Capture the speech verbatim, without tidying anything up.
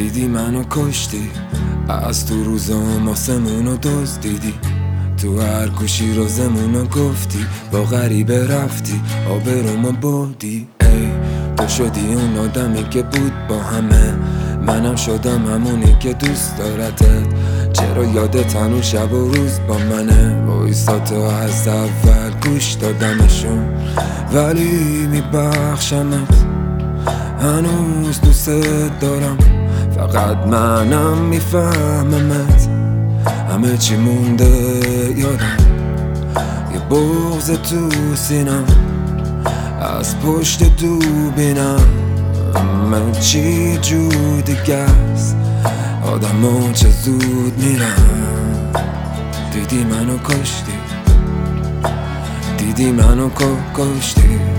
دیدی منو کشتی، از تو روزام آسمونو دزدیدی، تو هر کوشی رازمونو گفتی، با غریبه رفتی آبرومو بردی. ای تو شدی اون آدمی که بود با همه، منم شدم همونی که دوست دارتت. چرا یادت هنوز شب و روز با منه؟ وایساتو از اول گوش دادمشون، ولی میبخشمت، هنوز دوست دارم، فقط منم میفهممت. همه چی مونده یادم، یه بغض تو سینم، از پشت دوربینم همه چی جو دیگه است، آدم ها چه زود میرن. دیدی منو کشتی، دیدی منو کشتی.